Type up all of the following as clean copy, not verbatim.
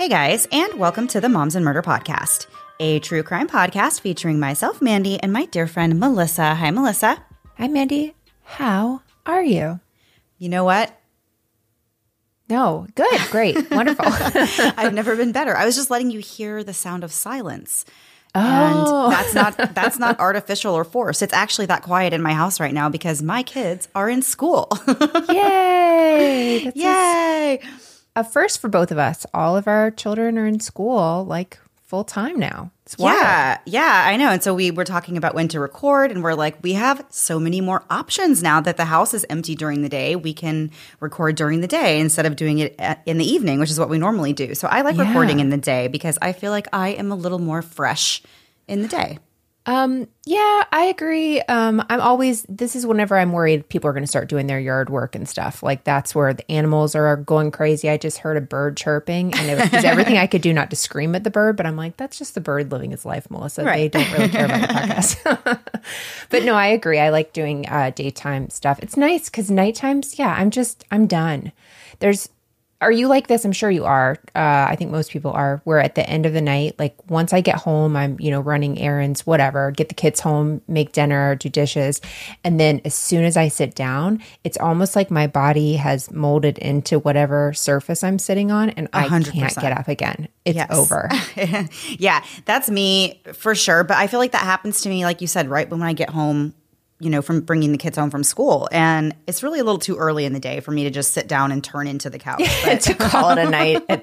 Hey guys, and welcome to the Moms and Murder Podcast, a true crime podcast featuring myself, Mandy, and my dear friend, Melissa. Hi, Melissa. Hi, Mandy. How are you? You know what? No, good, great, wonderful. I've never been better. I was just letting you hear the sound of silence. Oh. And that's not artificial or forced. It's actually that quiet in my house right now because my kids are in school. Yay! That's Yay! a first for both of us. All of our children are in school like full time now. It's wild. Yeah, I know. And so we were talking about when to record, and we're like, we have so many more options now that the house is empty during the day. We can record during the day instead of doing it in the evening, which is what we normally do. So I like recording in the day because I feel like I am a little more fresh in the day. Yeah, I agree. This is whenever I'm worried people are going to start doing their yard work and stuff. Like that's where the animals are going crazy. I just heard a bird chirping and it was everything I could do not to scream at the bird. But I'm like, that's just the bird living his life, Melissa. Right. They don't really care about the podcast. But no, I agree. I like doing daytime stuff. It's nice because nighttimes, I'm done. Are you like this? I'm sure you are. I think most people are. Where at the end of the night, like once I get home, I'm, running errands, whatever, get the kids home, make dinner, do dishes. And then as soon as I sit down, it's almost like my body has molded into whatever surface I'm sitting on and 100%. I can't get up again. It's over. Yeah, that's me for sure. But I feel like that happens to me, like you said, right when I get home, from bringing the kids home from school. And it's really a little too early in the day for me to just sit down and turn into the couch. But to call it a night at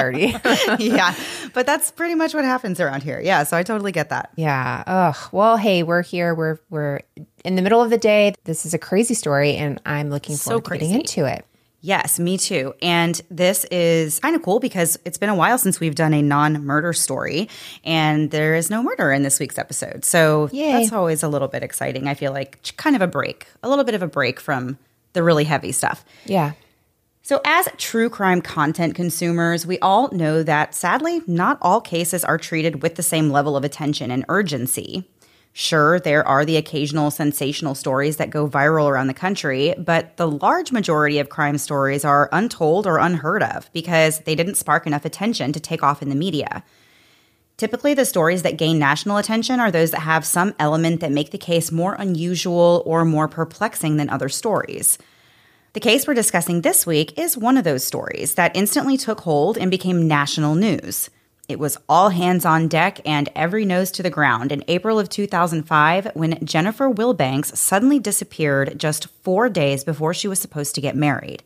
3:30. Yeah, but that's pretty much what happens around here. Yeah, so I totally get that. Yeah. Ugh. Well, hey, we're here. We're in the middle of the day. This is a crazy story, and I'm looking forward to getting into it. Yes, me too. And this is kind of cool because it's been a while since we've done a non-murder story, and there is no murder in this week's episode. So That's always a little bit exciting. I feel like kind of a little bit of a break from the really heavy stuff. Yeah. So as true crime content consumers, we all know that sadly, not all cases are treated with the same level of attention and urgency. Sure, there are the occasional sensational stories that go viral around the country, but the large majority of crime stories are untold or unheard of because they didn't spark enough attention to take off in the media. Typically, the stories that gain national attention are those that have some element that make the case more unusual or more perplexing than other stories. The case we're discussing this week is one of those stories that instantly took hold and became national news. It was all hands on deck and every nose to the ground in April of 2005 when Jennifer Wilbanks suddenly disappeared just 4 days before she was supposed to get married.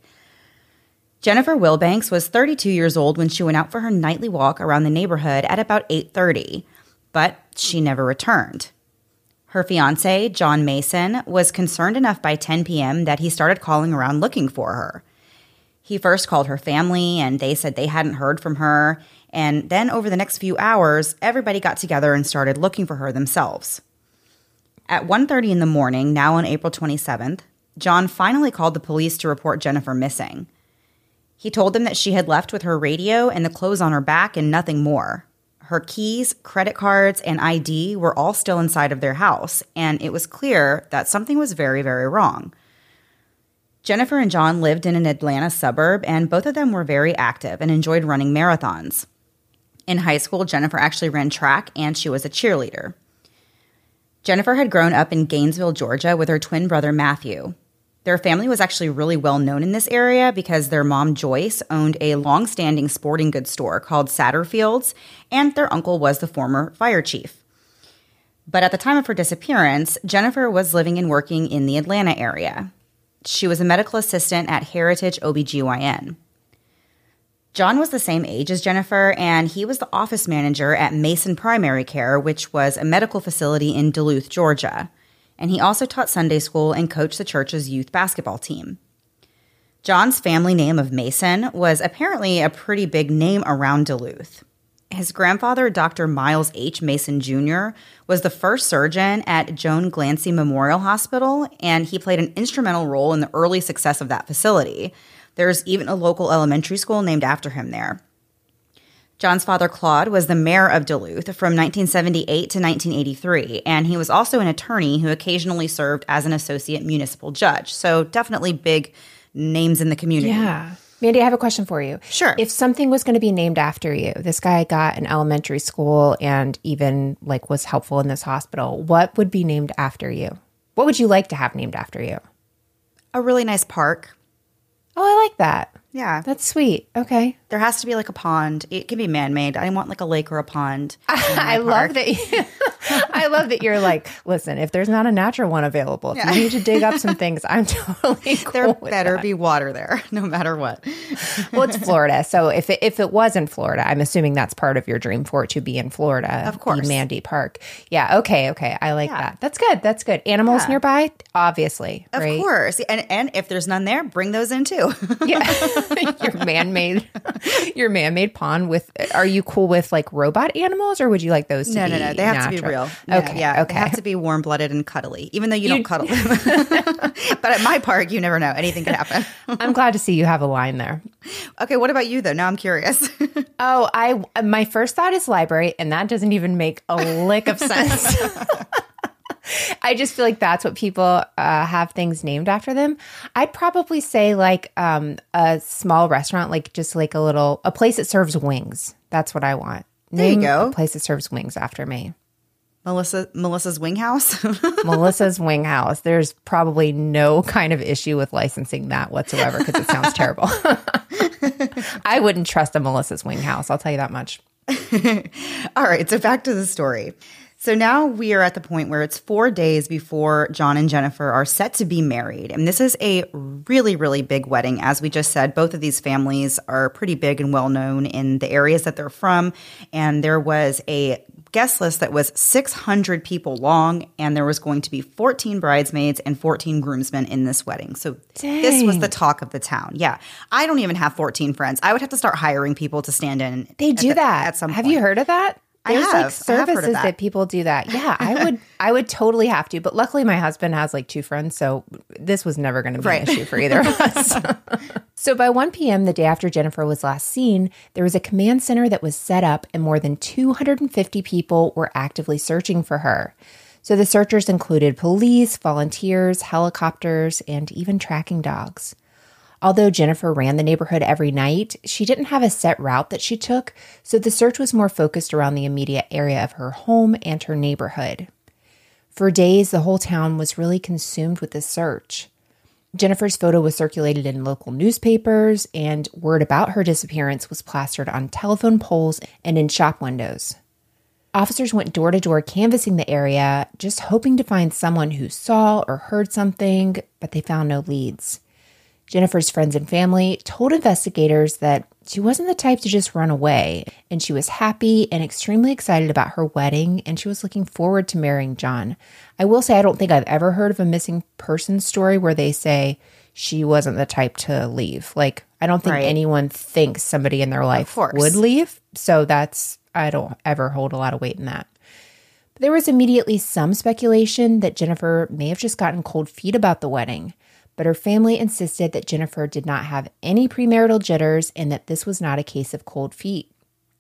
Jennifer Wilbanks was 32 years old when she went out for her nightly walk around the neighborhood at about 8:30, but she never returned. Her fiancé, John Mason, was concerned enough by 10 p.m. that he started calling around looking for her. He first called her family, and they said they hadn't heard from her. And then over the next few hours, everybody got together and started looking for her themselves. At 1:30 in the morning, now on April 27th, John finally called the police to report Jennifer missing. He told them that she had left with her radio and the clothes on her back and nothing more. Her keys, credit cards, and ID were all still inside of their house, and it was clear that something was very, very wrong. Jennifer and John lived in an Atlanta suburb, and both of them were very active and enjoyed running marathons. In high school, Jennifer actually ran track, and she was a cheerleader. Jennifer had grown up in Gainesville, Georgia, with her twin brother, Matthew. Their family was actually really well known in this area because their mom, Joyce, owned a long-standing sporting goods store called Satterfield's, and their uncle was the former fire chief. But at the time of her disappearance, Jennifer was living and working in the Atlanta area. She was a medical assistant at Heritage OBGYN. John was the same age as Jennifer, and he was the office manager at Mason Primary Care, which was a medical facility in Duluth, Georgia. And he also taught Sunday school and coached the church's youth basketball team. John's family name of Mason was apparently a pretty big name around Duluth. His grandfather, Dr. Miles H. Mason Jr., was the first surgeon at Joan Glancy Memorial Hospital, and he played an instrumental role in the early success of that facility. There's even a local elementary school named after him there. John's father, Claude, was the mayor of Duluth from 1978 to 1983, and he was also an attorney who occasionally served as an associate municipal judge. So definitely big names in the community. Yeah. Mandy, I have a question for you. Sure. If something was going to be named after you, this guy got an elementary school and even like was helpful in this hospital, what would be named after you? What would you like to have named after you? A really nice park. Oh, I like that. Yeah. That's sweet. Okay. There has to be like a pond. It can be man-made. I want like a lake or a pond. I love that. I love that you're like, listen, if there's not a natural one available, if you need to dig up some things, I'm totally cool There with better that. be water there, no matter what. Well, it's Florida. So if it was in Florida, I'm assuming that's part of your dream for it to be in Florida. Of course. The Mandy Park. Yeah. Okay. I like that. That's good. That's good. Animals nearby? Obviously. Of right? course. And if there's none there, bring those in too. Yeah. your man-made pond with, are you cool with like robot animals or would you like those to be No. They have to be natural? real. Okay. Yeah. Okay. They have to be warm-blooded and cuddly, even though you don't cuddle them. But at my park, you never know. Anything could happen. I'm glad to see you have a line there. Okay. What about you though? Now I'm curious. Oh, my first thought is library, and that doesn't even make a lick of sense. I just feel like that's what people have things named after them. I'd probably say like a small restaurant, like just like a place that serves wings. That's what I want. There you go. A place that serves wings after me. Melissa's Wing House. Melissa's Wing House. There's probably no kind of issue with licensing that whatsoever because it sounds terrible. I wouldn't trust a Melissa's Wing House. I'll tell you that much. All right. So back to the story. So now we are at the point where it's 4 days before John and Jennifer are set to be married. And this is a really, really big wedding. As we just said, both of these families are pretty big and well known in the areas that they're from. And there was a guest list that was 600 people long, and there was going to be 14 bridesmaids and 14 groomsmen in this wedding. So this was the talk of the town. Yeah. I don't even have 14 friends. I would have to start hiring people to stand in. They do that at some point. Have you heard of that? There's like I have heard of services that. that people do that. Yeah, I would totally have to. But luckily my husband has like 2 friends, so this was never going to be an issue for either of us. So by 1 p.m. the day after Jennifer was last seen, there was a command center that was set up and more than 250 people were actively searching for her. So the searchers included police, volunteers, helicopters, and even tracking dogs. Although Jennifer ran the neighborhood every night, she didn't have a set route that she took, so the search was more focused around the immediate area of her home and her neighborhood. For days, the whole town was really consumed with this search. Jennifer's photo was circulated in local newspapers, and word about her disappearance was plastered on telephone poles and in shop windows. Officers went door to door canvassing the area, just hoping to find someone who saw or heard something, but they found no leads. Jennifer's friends and family told investigators that she wasn't the type to just run away, and she was happy and extremely excited about her wedding, and she was looking forward to marrying John. I will say I don't think I've ever heard of a missing person story where they say she wasn't the type to leave. Like, I don't think anyone thinks somebody in their life would leave, so I don't ever hold a lot of weight in that. But there was immediately some speculation that Jennifer may have just gotten cold feet about the wedding. But her family insisted that Jennifer did not have any premarital jitters and that this was not a case of cold feet.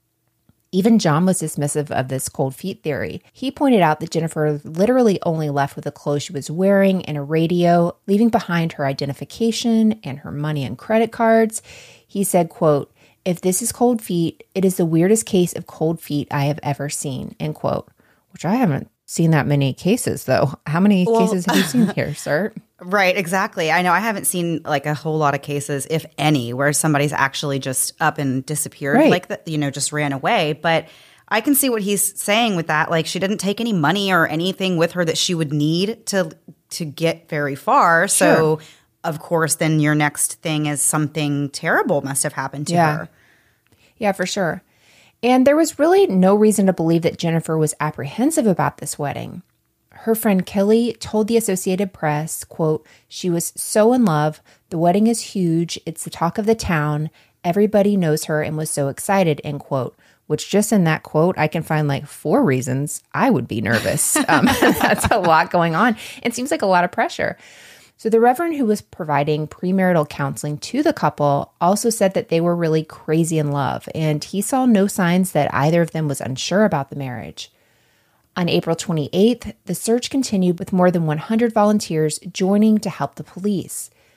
Even John was dismissive of this cold feet theory. He pointed out that Jennifer literally only left with the clothes she was wearing and a radio, leaving behind her identification and her money and credit cards. He said, quote, "If this is cold feet, it is the weirdest case of cold feet I have ever seen," end quote. Which I haven't seen that many cases, though. How many cases have you seen here, sir? Right, exactly. I know I haven't seen like a whole lot of cases, if any, where somebody's actually just up and disappeared, like that, just ran away. But I can see what he's saying with that. Like, she didn't take any money or anything with her that she would need to get very far. Sure. So, of course, then your next thing is something terrible must have happened to her. Yeah, for sure. And there was really no reason to believe that Jennifer was apprehensive about this wedding. Her friend Kelly told the Associated Press, quote, "She was so in love. The wedding is huge. It's the talk of the town. Everybody knows her and was so excited," end quote. Which just in that quote, I can find like 4 reasons I would be nervous. That's a lot going on. It seems like a lot of pressure. So the Reverend who was providing premarital counseling to the couple also said that they were really crazy in love, and he saw no signs that either of them was unsure about the marriage. On April 28th, the search continued with more than 100 volunteers joining to help the police.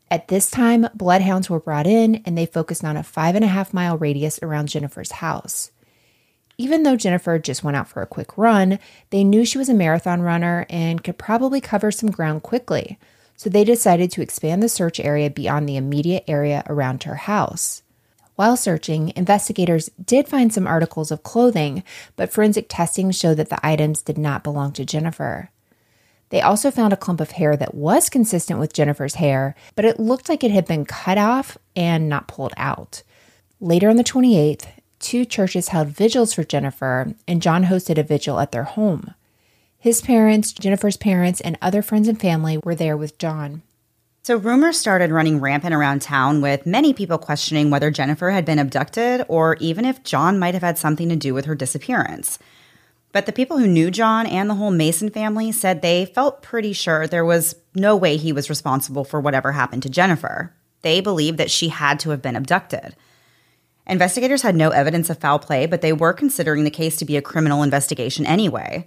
At this time, bloodhounds were brought in and they focused on a 5.5-mile radius around Jennifer's house. Even though Jennifer just went out for a quick run, they knew she was a marathon runner and could probably cover some ground quickly, so they decided to expand the search area beyond the immediate area around her house. While searching, investigators did find some articles of clothing, but forensic testing showed that the items did not belong to Jennifer. They also found a clump of hair that was consistent with Jennifer's hair, but it looked like it had been cut off and not pulled out. Later on the 28th, 2 churches held vigils for Jennifer, and John hosted a vigil at their home. His parents, Jennifer's parents, and other friends and family were there with John. So rumors started running rampant around town, with many people questioning whether Jennifer had been abducted or even if John might have had something to do with her disappearance. But the people who knew John and the whole Mason family said they felt pretty sure there was no way he was responsible for whatever happened to Jennifer. They believed that she had to have been abducted. Investigators had no evidence of foul play, but they were considering the case to be a criminal investigation anyway.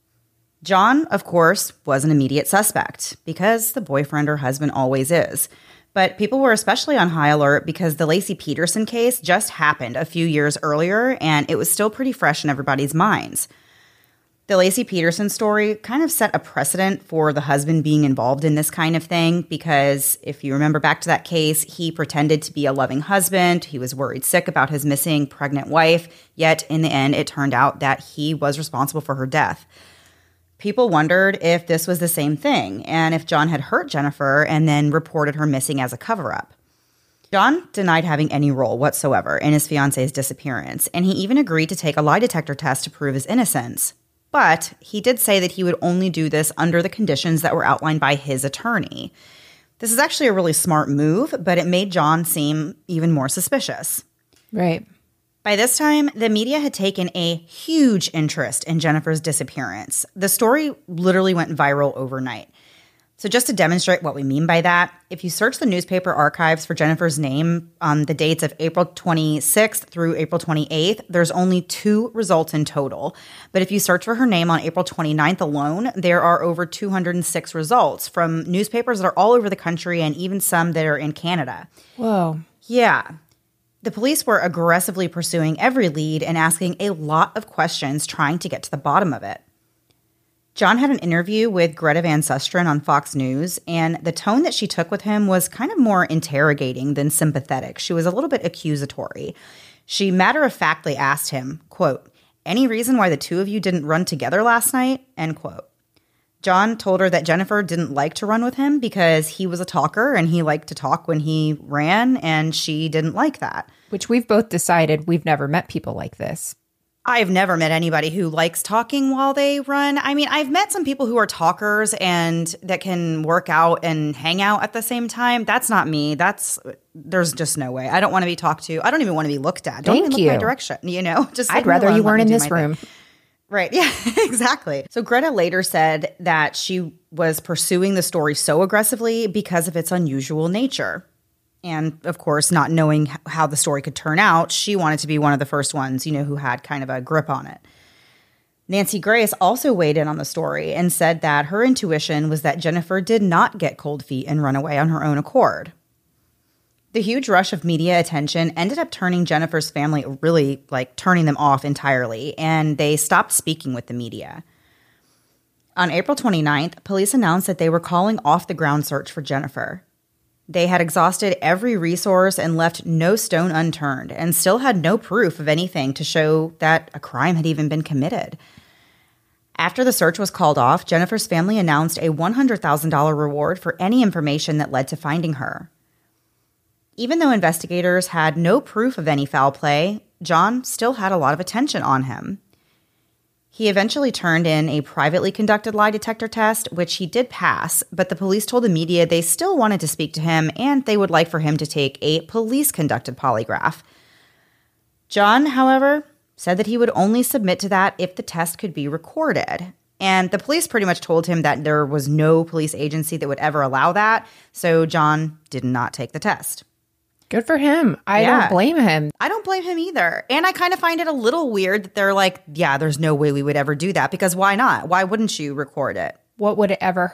John, of course, was an immediate suspect, because the boyfriend or husband always is. But people were especially on high alert because the Laci Peterson case just happened a few years earlier, and it was still pretty fresh in everybody's minds. The Laci Peterson story kind of set a precedent for the husband being involved in this kind of thing, because if you remember back to that case, he pretended to be a loving husband. He was worried sick about his missing pregnant wife, yet in the end, it turned out that he was responsible for her death. People wondered if this was the same thing, and if John had hurt Jennifer and then reported her missing as a cover-up. John denied having any role whatsoever in his fiance's disappearance, and he even agreed to take a lie detector test to prove his innocence. But he did say that he would only do this under the conditions that were outlined by his attorney. This is actually a really smart move, but it made John seem even more suspicious. Right. By this time, the media had taken a huge interest in Jennifer's disappearance. The story literally went viral overnight. So just to demonstrate what we mean by that, if you search the newspaper archives for Jennifer's name on the dates of April 26th through April 28th, there's only 2 results in total. But if you search for her name on April 29th alone, there are over 206 results from newspapers that are all over the country and even some that are in Canada. Whoa. Yeah. The police were aggressively pursuing every lead and asking a lot of questions trying to get to the bottom of it. John had an interview with Greta Van Susteren on Fox News, and the tone that she took with him was kind of more interrogating than sympathetic. She was a little bit accusatory. She matter-of-factly asked him, quote, "Any reason why the 2 of you didn't run together last night?" End quote. John told her that Jennifer didn't like to run with him because he was a talker and he liked to talk when he ran, and she didn't like that. Which we've both decided we've never met people like this. I've never met anybody who likes talking while they run. I mean, I've met some people who are talkers and that can work out and hang out at the same time. That's not me. There's just no way. I don't want to be talked to. I don't even want to be looked at. Don't even look my direction, you know? Just I'd rather you weren't in this room. Right. Yeah, exactly. So Greta later said that she was pursuing the story so aggressively because of its unusual nature. And, of course, not knowing how the story could turn out, she wanted to be one of the first ones, who had kind of a grip on it. Nancy Grace also weighed in on the story and said that her intuition was that Jennifer did not get cold feet and run away on her own accord. The huge rush of media attention ended up turning Jennifer's family really, turning them off entirely, and they stopped speaking with the media. On April 29th, police announced that they were calling off the ground search for Jennifer. They had exhausted every resource and left no stone unturned, and still had no proof of anything to show that a crime had even been committed. After the search was called off, Jennifer's family announced a $100,000 reward for any information that led to finding her. Even though investigators had no proof of any foul play, John still had a lot of attention on him. He eventually turned in a privately conducted lie detector test, which he did pass, but the police told the media they still wanted to speak to him and they would like for him to take a police-conducted polygraph. John, however, said that he would only submit to that if the test could be recorded. And the police pretty much told him that there was no police agency that would ever allow that, so John did not take the test. Good for him. I don't blame him. I don't blame him either. And I kind of find it a little weird that they're like, yeah, there's no way we would ever do that, because why not? Why wouldn't you record it? What would it ever hurt?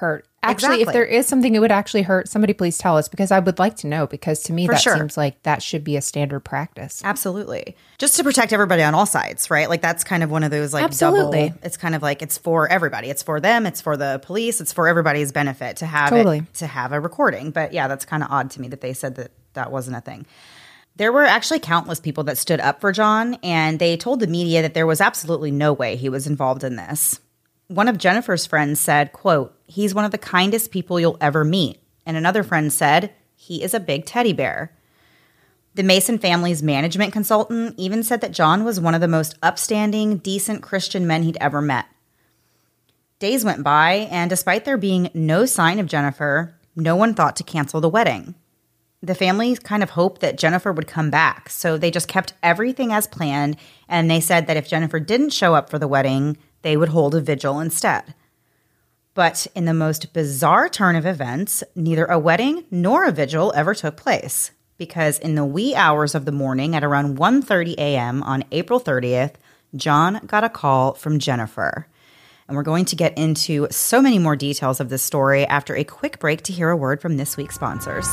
Actually, if there is something it would actually hurt, somebody please tell us, because I would like to know, because to me seems like that should be a standard practice. Absolutely. Just to protect everybody on all sides, right? Like that's kind of one of those like Absolutely. double, it's kind of like it's for everybody. It's for them, it's for the police, it's for everybody's benefit to have to have a recording. But yeah, that's kind of odd to me that they said that that wasn't a thing. There were actually countless people that stood up for John, and they told the media that there was absolutely no way he was involved in this. One of Jennifer's friends said, quote, "He's one of the kindest people you'll ever meet." And another friend said, "He is a big teddy bear." The Mason family's management consultant even said that John was one of the most upstanding, decent Christian men he'd ever met. Days went by, and despite there being no sign of Jennifer, no one thought to cancel the wedding. The family kind of hoped that Jennifer would come back, so they just kept everything as planned, and they said that if Jennifer didn't show up for the wedding, they would hold a vigil instead. But in the most bizarre turn of events, neither a wedding nor a vigil ever took place, because in the wee hours of the morning at around 1:30 a.m. on April 30th, John got a call from Jennifer. And we're going to get into so many more details of this story after a quick break to hear a word from this week's sponsors.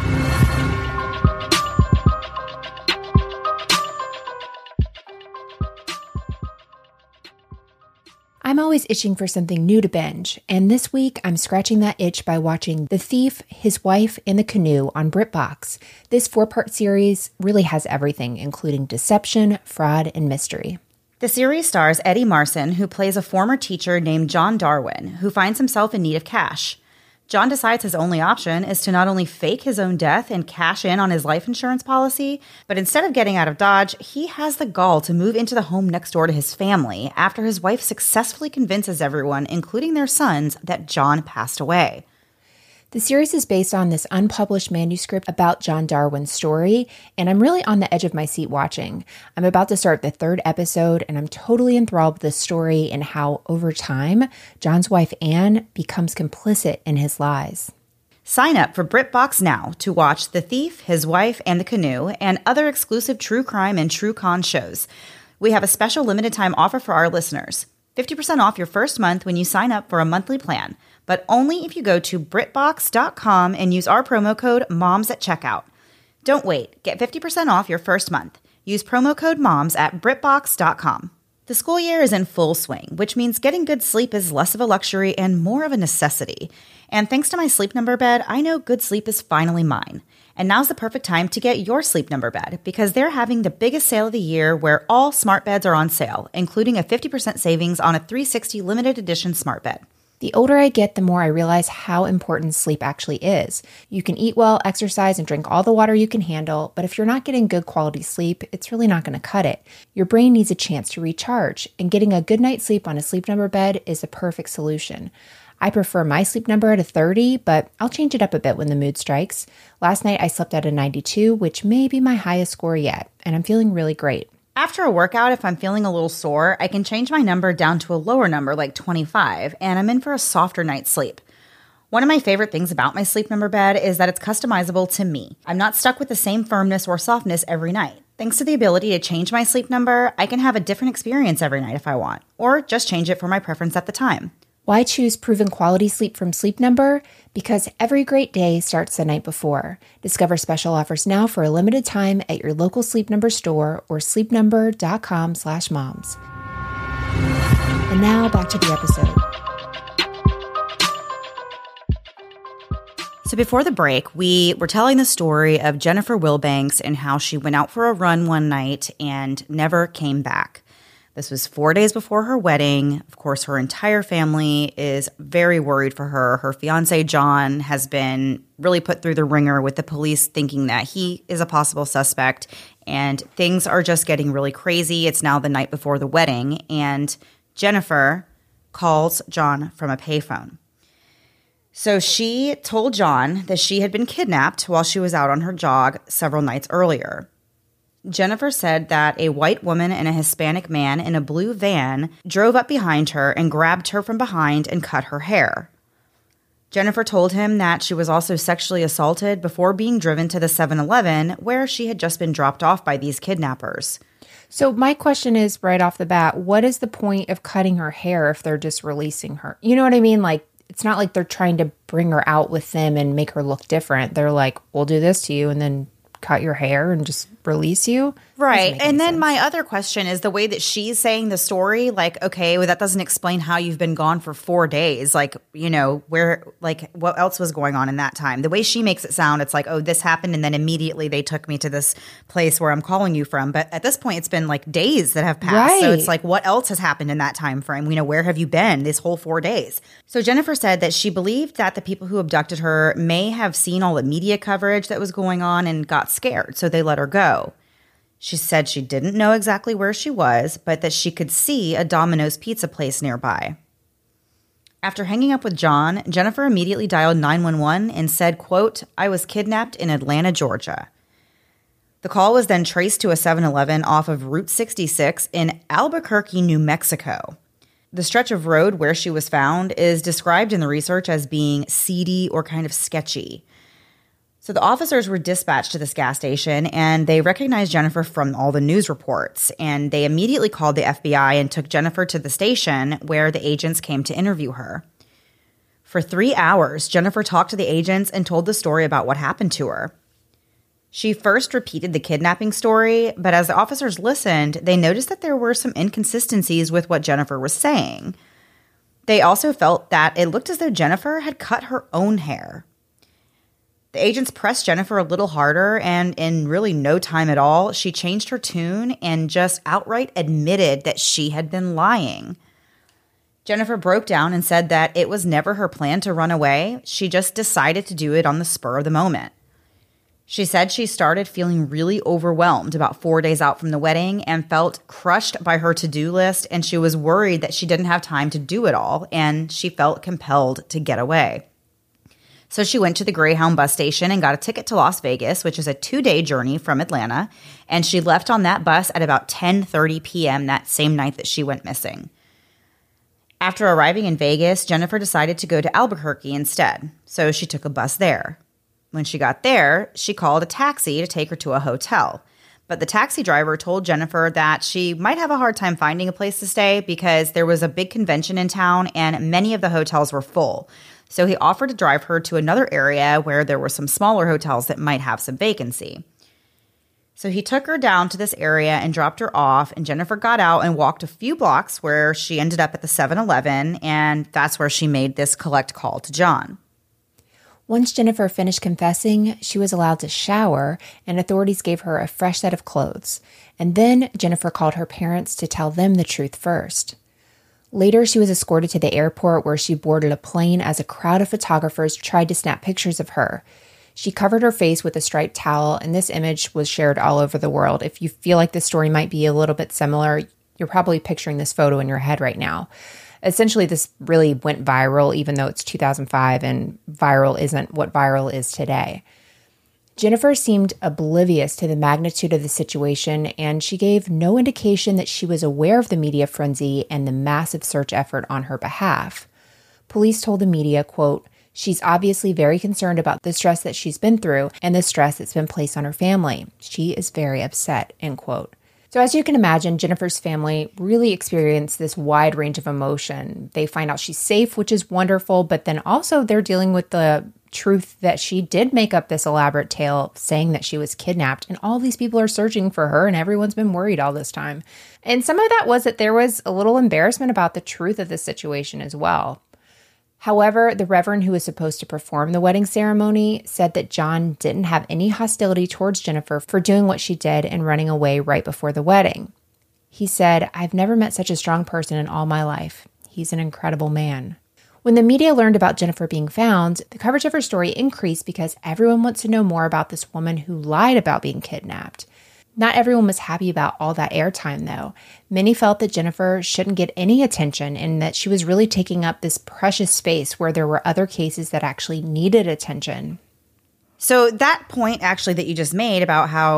I'm always itching for something new to binge, and this week I'm scratching that itch by watching The Thief, His Wife, and the Canoe on BritBox. This 4-part series really has everything, including deception, fraud, and mystery. The series stars Eddie Marsan, who plays a former teacher named John Darwin, who finds himself in need of cash. John decides his only option is to not only fake his own death and cash in on his life insurance policy, but instead of getting out of Dodge, he has the gall to move into the home next door to his family after his wife successfully convinces everyone, including their sons, that John passed away. The series is based on this unpublished manuscript about John Darwin's story, and I'm really on the edge of my seat watching. I'm about to start the 3rd episode, and I'm totally enthralled with the story and how, over time, John's wife Anne becomes complicit in his lies. Sign up for BritBox now to watch The Thief, His Wife, and the Canoe, and other exclusive true crime and true con shows. We have a special limited time offer for our listeners. 50% off your first month when you sign up for a monthly plan, but only if you go to BritBox.com and use our promo code MOMS at checkout. Don't wait. Get 50% off your first month. Use promo code MOMS at BritBox.com. The school year is in full swing, which means getting good sleep is less of a luxury and more of a necessity. And thanks to my Sleep Number bed, I know good sleep is finally mine. And now's the perfect time to get your Sleep Number bed, because they're having the biggest sale of the year where all smart beds are on sale, including a 50% savings on a 360 limited edition smart bed. The older I get, the more I realize how important sleep actually is. You can eat well, exercise, and drink all the water you can handle, but if you're not getting good quality sleep, it's really not going to cut it. Your brain needs a chance to recharge, and getting a good night's sleep on a Sleep Number bed is a perfect solution. I prefer my Sleep Number at a 30, but I'll change it up a bit when the mood strikes. Last night I slept at a 92, which may be my highest score yet, and I'm feeling really great. After a workout, if I'm feeling a little sore, I can change my number down to a lower number like 25, and I'm in for a softer night's sleep. One of my favorite things about my Sleep Number bed is that it's customizable to me. I'm not stuck with the same firmness or softness every night. Thanks to the ability to change my sleep number, I can have a different experience every night if I want, or just change it for my preference at the time. Why choose proven quality sleep from Sleep Number? Because every great day starts the night before. Discover special offers now for a limited time at your local Sleep Number store or sleepnumber.com/moms. And now back to the episode. So before the break, we were telling the story of Jennifer Wilbanks and how she went out for a run one night and never came back. This was 4 days before her wedding. Of course, her entire family is very worried for her. Her fiancé, John, has been really put through the ringer with the police thinking that he is a possible suspect. And things are just getting really crazy. It's now the night before the wedding. And Jennifer calls John from a payphone. So she told John that she had been kidnapped while she was out on her jog several nights earlier. Jennifer said that a white woman and a Hispanic man in a blue van drove up behind her and grabbed her from behind and cut her hair. Jennifer told him that she was also sexually assaulted before being driven to the 7-Eleven where she had just been dropped off by these kidnappers. So my question is right off the bat, what is the point of cutting her hair if they're just releasing her? You know what I mean? Like, it's not like they're trying to bring her out with them and make her look different. They're like, we'll do this to you and then cut your hair and just release you. Right. And then my other question is the way that she's saying the story, like, okay, well, that doesn't explain how you've been gone for 4 days. Like, you know, where, like, what else was going on in that time? The way she makes it sound, it's like, oh, this happened. And then immediately they took me to this place where I'm calling you from. But at this point, it's been like days that have passed. Right. So it's like, what else has happened in that time frame? You know, where have you been this whole 4 days? So Jennifer said that she believed that the people who abducted her may have seen all the media coverage that was going on and got scared. So they let her go. She said she didn't know exactly where she was, but that she could see a Domino's pizza place nearby. After hanging up with John, Jennifer immediately dialed 911 and said, quote, "I was kidnapped in Atlanta, Georgia." The call was then traced to a 7-Eleven off of Route 66 in Albuquerque, New Mexico. The stretch of road where she was found is described in the research as being seedy or kind of sketchy. So the officers were dispatched to this gas station, and they recognized Jennifer from all the news reports. And they immediately called the FBI and took Jennifer to the station where the agents came to interview her. For 3 hours, Jennifer talked to the agents and told the story about what happened to her. She first repeated the kidnapping story, but as the officers listened, they noticed that there were some inconsistencies with what Jennifer was saying. They also felt that it looked as though Jennifer had cut her own hair. The agents pressed Jennifer a little harder, and in really no time at all, she changed her tune and just outright admitted that she had been lying. Jennifer broke down and said that it was never her plan to run away. She just decided to do it on the spur of the moment. She said she started feeling really overwhelmed about 4 days out from the wedding and felt crushed by her to-do list, and she was worried that she didn't have time to do it all, and she felt compelled to get away. So she went to the Greyhound bus station and got a ticket to Las Vegas, which is a 2-day journey from Atlanta, and she left on that bus at about 10:30 p.m. that same night that she went missing. After arriving in Vegas, Jennifer decided to go to Albuquerque instead, so she took a bus there. When she got there, she called a taxi to take her to a hotel. But the taxi driver told Jennifer that she might have a hard time finding a place to stay because there was a big convention in town and many of the hotels were full. So he offered to drive her to another area where there were some smaller hotels that might have some vacancy. So he took her down to this area and dropped her off, and Jennifer got out and walked a few blocks where she ended up at the 7-Eleven, and that's where she made this collect call to John. Once Jennifer finished confessing, she was allowed to shower, and authorities gave her a fresh set of clothes. And then Jennifer called her parents to tell them the truth first. Later, she was escorted to the airport where she boarded a plane as a crowd of photographers tried to snap pictures of her. She covered her face with a striped towel, and this image was shared all over the world. If you feel like this story might be a little bit similar, you're probably picturing this photo in your head right now. Essentially, this really went viral, even though it's 2005 and viral isn't what viral is today. Jennifer seemed oblivious to the magnitude of the situation, and she gave no indication that she was aware of the media frenzy and the massive search effort on her behalf. Police told the media, quote, "She's obviously very concerned about the stress that she's been through and the stress that's been placed on her family. She is very upset," end quote. So as you can imagine, Jennifer's family really experienced this wide range of emotion. They find out she's safe, which is wonderful, but then also they're dealing with the truth that she did make up this elaborate tale saying that she was kidnapped, and all these people are searching for her, and everyone's been worried all this time. And some of that was that there was a little embarrassment about the truth of the situation as well. However, the reverend who was supposed to perform the wedding ceremony said that John didn't have any hostility towards Jennifer for doing what she did and running away right before the wedding. He said, "I've never met such a strong person in all my life. He's an incredible man." When the media learned about Jennifer being found, the coverage of her story increased because everyone wants to know more about this woman who lied about being kidnapped. Not everyone was happy about all that airtime, though. Many felt that Jennifer shouldn't get any attention and that she was really taking up this precious space where there were other cases that actually needed attention. So that point actually that you just made about how,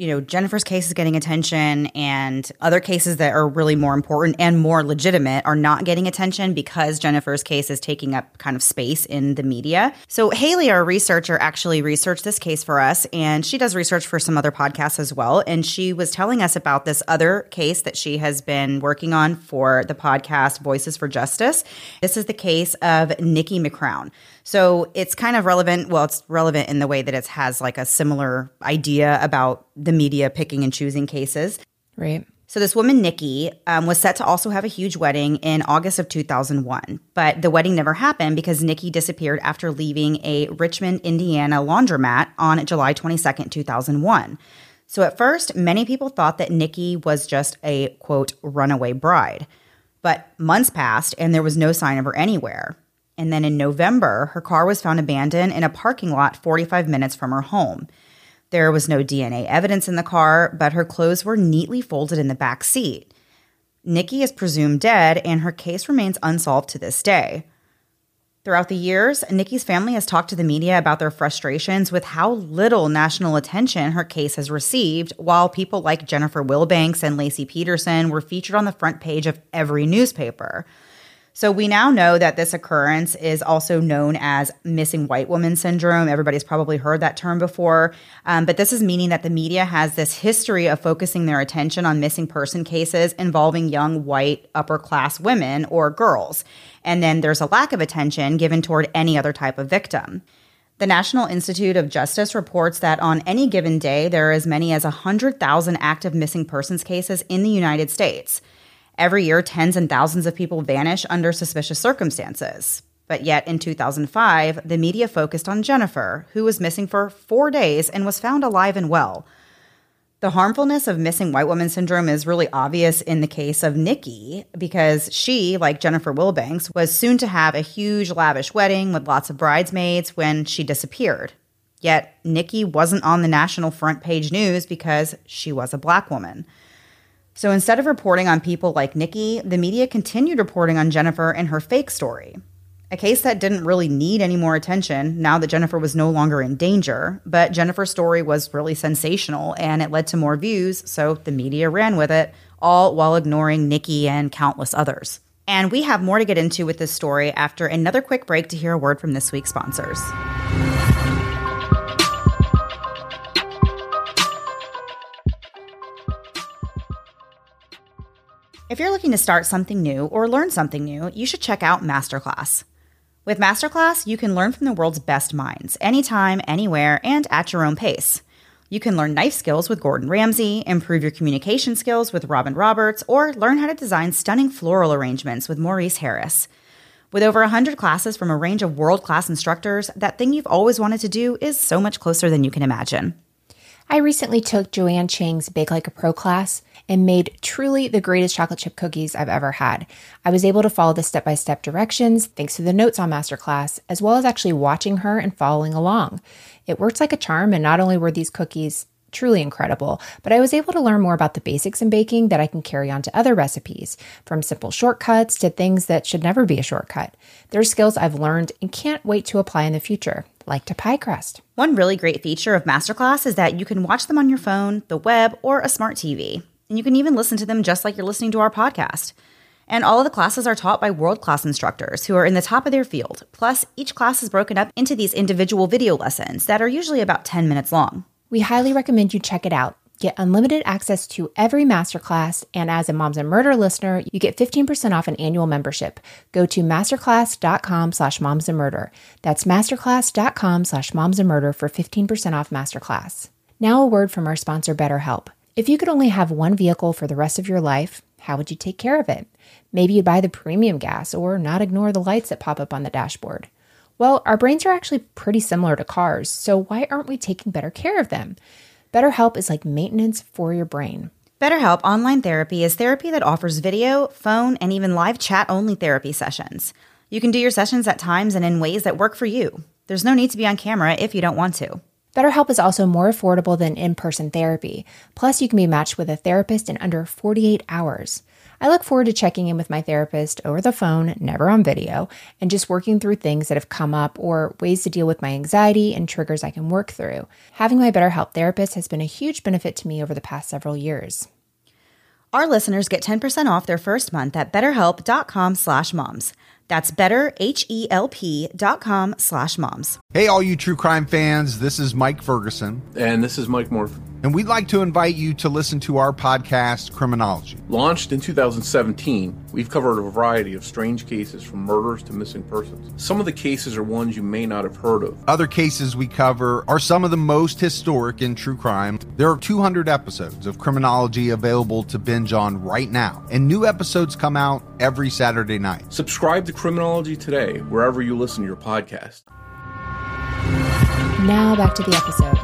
Jennifer's case is getting attention and other cases that are really more important and more legitimate are not getting attention because Jennifer's case is taking up kind of space in the media. So Haley, our researcher, actually researched this case for us, and she does research for some other podcasts as well. And she was telling us about this other case that she has been working on for the podcast Voices for Justice. This is the case of Nikki McCrown. So it's kind of relevant. Well, it's relevant in the way that it has like a similar idea about the media picking and choosing cases. Right. So this woman, Nikki, was set to also have a huge wedding in August of 2001. But the wedding never happened because Nikki disappeared after leaving a Richmond, Indiana laundromat on July 22nd, 2001. So at first, many people thought that Nikki was just a, quote, runaway bride. But months passed and there was no sign of her anywhere. And then in November, her car was found abandoned in a parking lot 45 minutes from her home. There was no DNA evidence in the car, but her clothes were neatly folded in the back seat. Nikki is presumed dead, and her case remains unsolved to this day. Throughout the years, Nikki's family has talked to the media about their frustrations with how little national attention her case has received, while people like Jennifer Wilbanks and Laci Peterson were featured on the front page of every newspaper. So we now know that this occurrence is also known as missing white woman syndrome. Everybody's probably heard that term before. But this is meaning that the media has this history of focusing their attention on missing person cases involving young white upper class women or girls. And then there's a lack of attention given toward any other type of victim. The National Institute of Justice reports that on any given day, there are as many as 100,000 active missing persons cases in the United States. Every year, tens and thousands of people vanish under suspicious circumstances. But yet, in 2005, the media focused on Jennifer, who was missing for 4 days and was found alive and well. The harmfulness of missing white woman syndrome is really obvious in the case of Nikki because she, like Jennifer Wilbanks, was soon to have a huge, lavish wedding with lots of bridesmaids when she disappeared. Yet, Nikki wasn't on the national front page news because she was a Black woman. So instead of reporting on people like Nikki, the media continued reporting on Jennifer and her fake story. A case that didn't really need any more attention now that Jennifer was no longer in danger, but Jennifer's story was really sensational and it led to more views, so the media ran with it, all while ignoring Nikki and countless others. And we have more to get into with this story after another quick break to hear a word from this week's sponsors. If you're looking to start something new or learn something new, you should check out Masterclass. With Masterclass, you can learn from the world's best minds, anytime, anywhere, and at your own pace. You can learn knife skills with Gordon Ramsay, improve your communication skills with Robin Roberts, or learn how to design stunning floral arrangements with Maurice Harris. With over 100 classes from a range of world-class instructors, that thing you've always wanted to do is so much closer than you can imagine. I recently took Joanne Chang's Bake Like a Pro class and made truly the greatest chocolate chip cookies I've ever had. I was able to follow the step-by-step directions thanks to the notes on Masterclass, as well as actually watching her and following along. It works like a charm, and not only were these cookies truly incredible, but I was able to learn more about the basics in baking that I can carry on to other recipes, from simple shortcuts to things that should never be a shortcut. They're skills I've learned and can't wait to apply in the future, like to pie crust. One really great feature of Masterclass is that you can watch them on your phone, the web, or a smart TV. And you can even listen to them just like you're listening to our podcast. And all of the classes are taught by world-class instructors who are in the top of their field. Plus, each class is broken up into these individual video lessons that are usually about 10 minutes long. We highly recommend you check it out. Get unlimited access to every masterclass, and as a Moms and Murder listener, you get 15% off an annual membership. Go to masterclass.com/momsandmurder. That's masterclass.com/momsandmurder for 15% off Masterclass. Now a word from our sponsor, BetterHelp. If you could only have one vehicle for the rest of your life, how would you take care of it? Maybe you'd buy the premium gas or not ignore the lights that pop up on the dashboard. Well, our brains are actually pretty similar to cars, so why aren't we taking better care of them? BetterHelp is like maintenance for your brain. BetterHelp Online Therapy is therapy that offers video, phone, and even live chat-only therapy sessions. You can do your sessions at times and in ways that work for you. There's no need to be on camera if you don't want to. BetterHelp is also more affordable than in-person therapy. Plus, you can be matched with a therapist in under 48 hours. I look forward to checking in with my therapist over the phone, never on video, and just working through things that have come up or ways to deal with my anxiety and triggers I can work through. Having my BetterHelp therapist has been a huge benefit to me over the past several years. Our listeners get 10% off their first month at betterhelp.com/moms. That's betterhelp.com/moms. Hey, all you true crime fans, this is Mike Ferguson. And this is Mike Morphy. And we'd like to invite you to listen to our podcast, Criminology. Launched in 2017, we've covered a variety of strange cases from murders to missing persons. Some of the cases are ones you may not have heard of. Other cases we cover are some of the most historic in true crime. There are 200 episodes of Criminology available to binge on right now, and new episodes come out every Saturday night. Subscribe to Criminology today, wherever you listen to your podcast. Now back to the episode.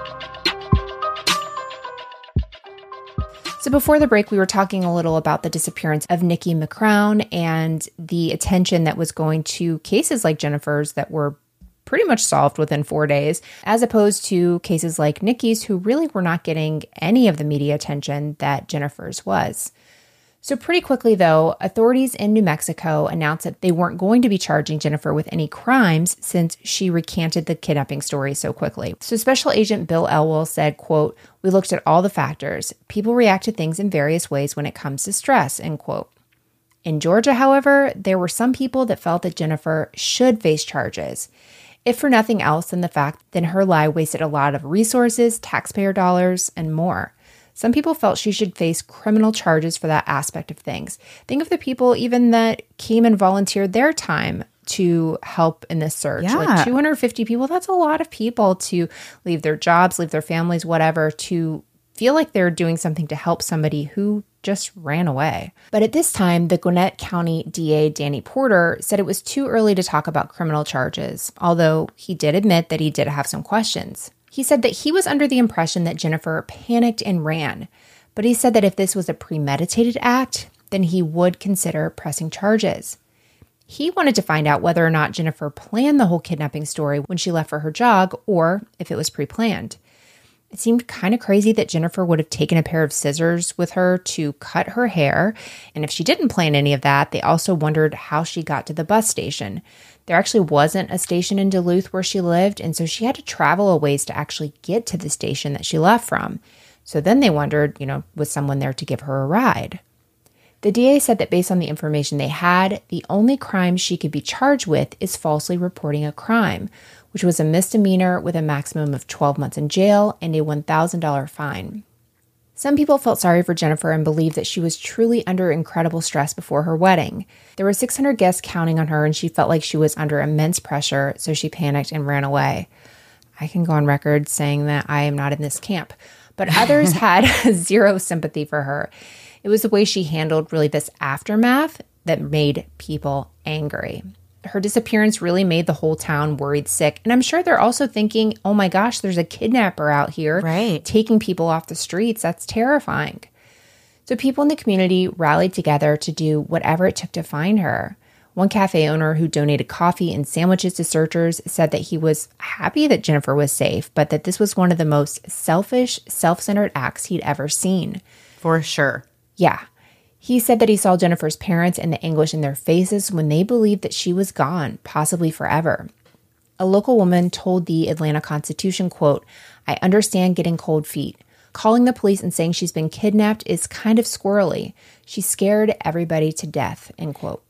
So before the break, we were talking a little about the disappearance of Nikki McCrown and the attention that was going to cases like Jennifer's that were pretty much solved within 4 days, as opposed to cases like Nikki's, who really were not getting any of the media attention that Jennifer's was. So pretty quickly, though, authorities in New Mexico announced that they weren't going to be charging Jennifer with any crimes since she recanted the kidnapping story so quickly. So Special Agent Bill Elwell said, quote, "We looked at all the factors. People react to things in various ways when it comes to stress," end quote. In Georgia, however, there were some people that felt that Jennifer should face charges, if for nothing else than the fact that her lie wasted a lot of resources, taxpayer dollars, and more. Some people felt she should face criminal charges for that aspect of things. Think of the people even that came and volunteered their time to help in this search. Yeah. Like 250 people, that's a lot of people to leave their jobs, leave their families, whatever, to feel like they're doing something to help somebody who just ran away. But at this time, the Gwinnett County DA, Danny Porter, said it was too early to talk about criminal charges, although he did admit that he did have some questions. He said that he was under the impression that Jennifer panicked and ran, but he said that if this was a premeditated act, then he would consider pressing charges. He wanted to find out whether or not Jennifer planned the whole kidnapping story when she left for her jog, or if it was pre-planned. It seemed kind of crazy that Jennifer would have taken a pair of scissors with her to cut her hair, and if she didn't plan any of that, they also wondered how she got to the bus station. There actually wasn't a station in Duluth where she lived, and so she had to travel a ways to actually get to the station that she left from. So then they wondered, was someone there to give her a ride? The DA said that based on the information they had, the only crime she could be charged with is falsely reporting a crime, which was a misdemeanor with a maximum of 12 months in jail and a $1,000 fine. Some people felt sorry for Jennifer and believed that she was truly under incredible stress before her wedding. There were 600 guests counting on her, and she felt like she was under immense pressure, so she panicked and ran away. I can go on record saying that I am not in this camp, but others had zero sympathy for her. It was the way she handled really this aftermath that made people angry. Her disappearance really made the whole town worried sick. And I'm sure they're also thinking, oh my gosh, there's a kidnapper out here taking people off the streets. That's terrifying. So people in the community rallied together to do whatever it took to find her. One cafe owner who donated coffee and sandwiches to searchers said that he was happy that Jennifer was safe, but that this was one of the most selfish, self-centered acts he'd ever seen. For sure. Yeah. He said that he saw Jennifer's parents and the anguish in their faces when they believed that she was gone, possibly forever. A local woman told the Atlanta Constitution, quote, "I understand getting cold feet. Calling the police and saying she's been kidnapped is kind of squirrely. She scared everybody to death," end quote.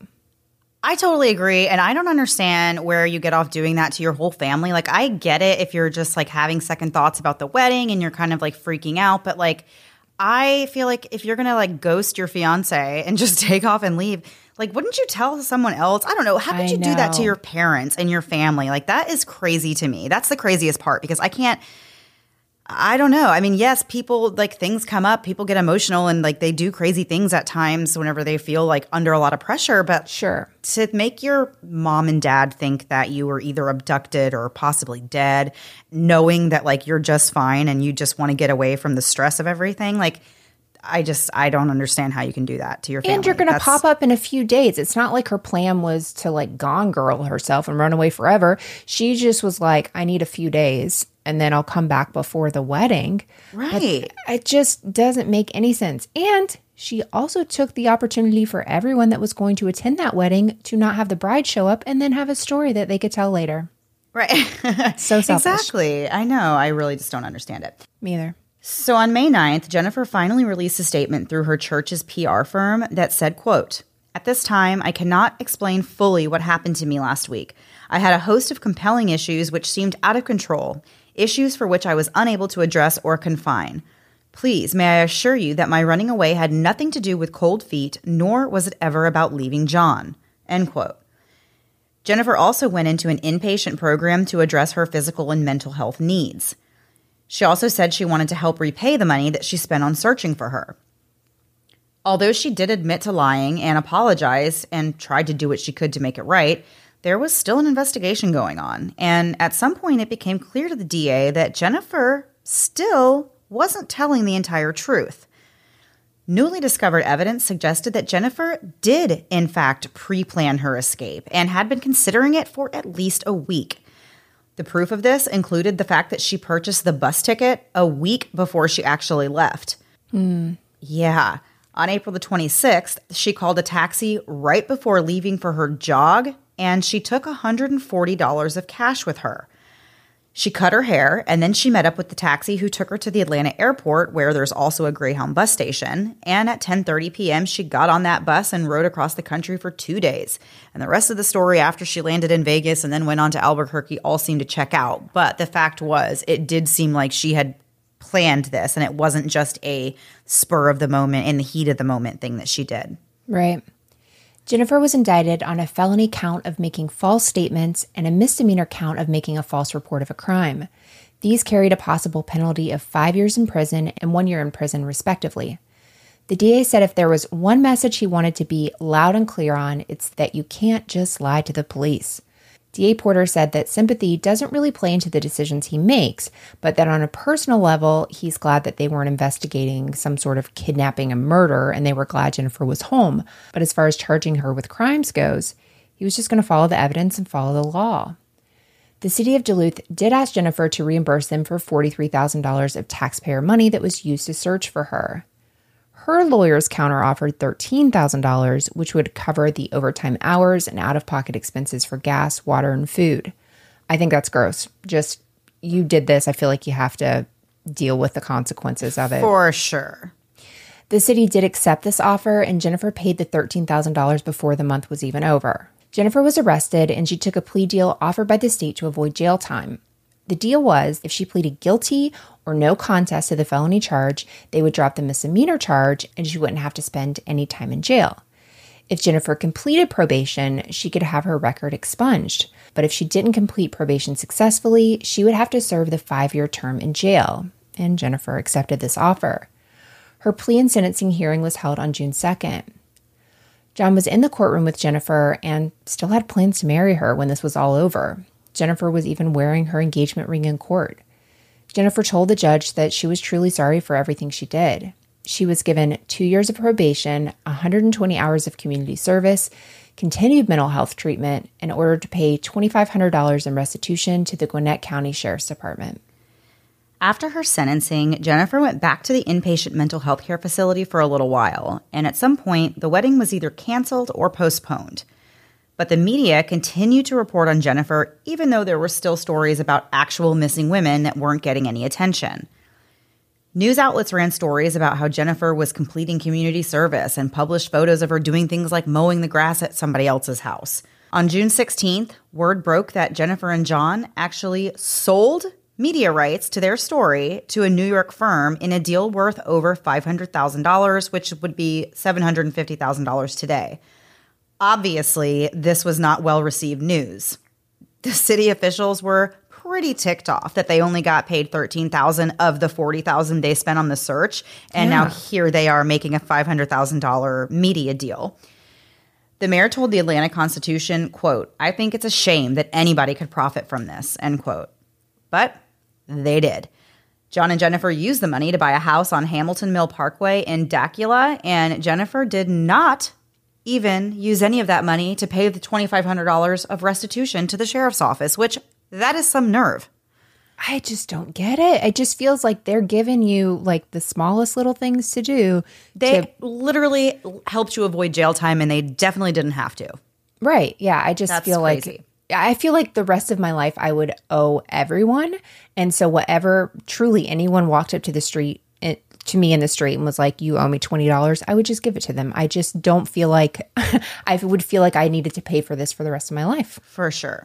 I totally agree. And I don't understand where you get off doing that to your whole family. Like, I get it if you're just like having second thoughts about the wedding and you're kind of like freaking out. But like, I feel like if you're going to like ghost your fiance and just take off and leave, like, wouldn't you tell someone else? I don't know. How could you do that to your parents and your family? Like, that is crazy to me. That's the craziest part because I don't know. I mean, yes, people, like, things come up. People get emotional and, like, they do crazy things at times whenever they feel, like, under a lot of pressure. But sure, to make your mom and dad think that you were either abducted or possibly dead, knowing that, like, you're just fine and you just want to get away from the stress of everything, like, I don't understand how you can do that to your family. And you're going to pop up in a few days. It's not like her plan was to, like, Gone Girl herself and run away forever. She just was like, I need a few days. and then I'll come back before the wedding. Right. But it just doesn't make any sense. And she also took the opportunity for everyone that was going to attend that wedding to not have the bride show up and then have a story that they could tell later. Right. So selfish. Exactly. I know. I really just don't understand it. Me either. So on May 9th, Jennifer finally released a statement through her church's PR firm that said, quote, "At this time, I cannot explain fully what happened to me last week. I had a host of compelling issues which seemed out of control, issues for which I was unable to address or confine. Please, may I assure you that my running away had nothing to do with cold feet, nor was it ever about leaving John." End quote. Jennifer also went into an inpatient program to address her physical and mental health needs. She also said she wanted to help repay the money that she spent on searching for her. Although she did admit to lying and apologize and tried to do what she could to make it right, there was still an investigation going on. And at some point, it became clear to the DA that Jennifer still wasn't telling the entire truth. Newly discovered evidence suggested that Jennifer did, in fact, pre-plan her escape and had been considering it for at least a week. The proof of this included the fact that she purchased the bus ticket a week before she actually left. Yeah. On April the 26th, she called a taxi right before leaving for her jog, and she took $140 of cash with her. She cut her hair, and then she met up with the taxi who took her to the Atlanta airport, where there's also a Greyhound bus station. And at 10:30 p.m., she got on that bus and rode across the country for 2 days. And the rest of the story after she landed in Vegas and then went on to Albuquerque all seemed to check out. But the fact was, it did seem like she had planned this, and it wasn't just a spur of the moment, in the heat of the moment thing that she did. Right. Jennifer was indicted on a felony count of making false statements and a misdemeanor count of making a false report of a crime. These carried a possible penalty of 5 years in prison and 1 year in prison, respectively. The DA said if there was one message he wanted to be loud and clear on, it's that you can't just lie to the police. DA Porter said that sympathy doesn't really play into the decisions he makes, but that on a personal level, he's glad that they weren't investigating some sort of kidnapping and murder, and they were glad Jennifer was home. But as far as charging her with crimes goes, he was just going to follow the evidence and follow the law. The city of Duluth did ask Jennifer to reimburse them for $43,000 of taxpayer money that was used to search for her. Her lawyers counteroffered $13,000, which would cover the overtime hours and out-of-pocket expenses for gas, water, and food. I think that's gross. Just, you did this. I feel like you have to deal with the consequences of it. For sure. The city did accept this offer, and Jennifer paid the $13,000 before the month was even over. Jennifer was arrested, and she took a plea deal offered by the state to avoid jail time. The deal was, if she pleaded guilty or no contest to the felony charge, they would drop the misdemeanor charge and she wouldn't have to spend any time in jail. If Jennifer completed probation, she could have her record expunged. But if she didn't complete probation successfully, she would have to serve the 5-year term in jail. And Jennifer accepted this offer. Her plea and sentencing hearing was held on June 2nd. John was in the courtroom with Jennifer and still had plans to marry her when this was all over. Jennifer was even wearing her engagement ring in court. Jennifer told the judge that she was truly sorry for everything she did. She was given 2 years of probation, 120 hours of community service, continued mental health treatment, and ordered to pay $2,500 in restitution to the Gwinnett County Sheriff's Department. After her sentencing, Jennifer went back to the inpatient mental health care facility for a little while, and at some point, the wedding was either canceled or postponed. But the media continued to report on Jennifer, even though there were still stories about actual missing women that weren't getting any attention. News outlets ran stories about how Jennifer was completing community service and published photos of her doing things like mowing the grass at somebody else's house. On June 16th, word broke that Jennifer and John actually sold media rights to their story to a New York firm in a deal worth over $500,000, which would be $750,000 today. Obviously, this was not well-received news. The city officials were pretty ticked off that they only got paid $13,000 of the $40,000 they spent on the search, and now here they are making a $500,000 media deal. The mayor told the Atlanta Constitution, quote, "I think it's a shame that anybody could profit from this," end quote. But they did. John and Jennifer used the money to buy a house on Hamilton Mill Parkway in Dacula, and Jennifer did not even use any of that money to pay the $2,500 of restitution to the sheriff's office, which that is some nerve. I just don't get it. It just feels like they're giving you like the smallest little things to do. They literally helped you avoid jail time, and they definitely didn't have to. Right. Yeah. I just feel crazy. I feel like the rest of my life I would owe everyone. And so whatever truly anyone walked up to the street to me in the street and was like, you owe me $20, I would just give it to them. I just don't feel like I would feel like I needed to pay for this for the rest of my life. For sure.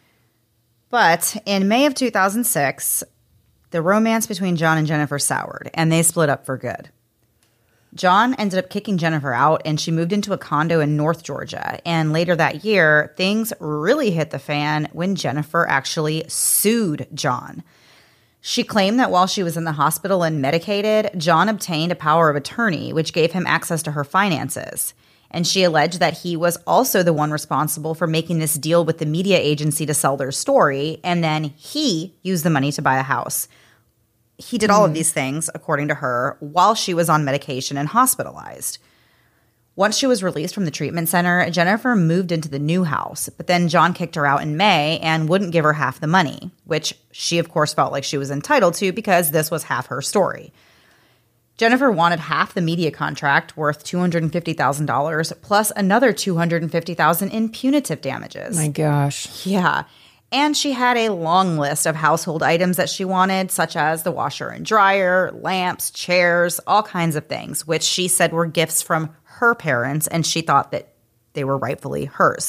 But in May of 2006, the romance between John and Jennifer soured, and they split up for good. John ended up kicking Jennifer out, and she moved into a condo in North Georgia. And later that year, things really hit the fan when Jennifer actually sued John. She claimed that while she was in the hospital and medicated, John obtained a power of attorney, which gave him access to her finances. And she alleged that he was also the one responsible for making this deal with the media agency to sell their story, and then he used the money to buy a house. He did all of these things, according to her, while she was on medication and hospitalized. Once she was released from the treatment center, Jennifer moved into the new house, but then John kicked her out in May and wouldn't give her half the money, which she, of course, felt like she was entitled to because this was half her story. Jennifer wanted half the media contract worth $250,000 plus another $250,000 in punitive damages. My gosh. Yeah. And she had a long list of household items that she wanted, such as the washer and dryer, lamps, chairs, all kinds of things, which she said were gifts from her parents, and she thought that they were rightfully hers.